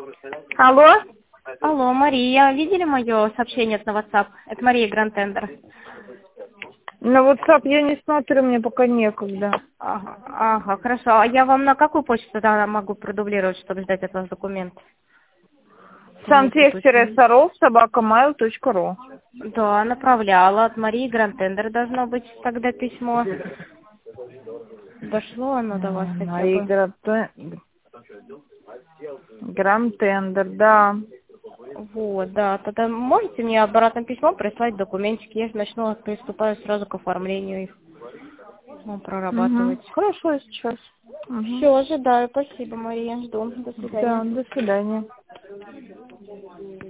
Алло? Алло, Мария, видели мое сообщение на WhatsApp? Это Мария Грантендер. На WhatsApp я не смотрю, мне пока некогда. Ага, хорошо. А я вам на какую почту тогда могу продублировать, чтобы ждать от вас документ? Сантех-саров@mail.ru. Да, направляла. От Марии Грантендер должно быть тогда письмо. Дошло оно до вас хотя бы? Грантендер, да. Вот, да. Тогда можете мне обратным письмом прислать документики? Я начну, приступаю сразу к оформлению их. Прорабатывать. Хорошо, сейчас. Все, ожидаю. Спасибо, Мария. Жду. До свидания. Да, до свидания.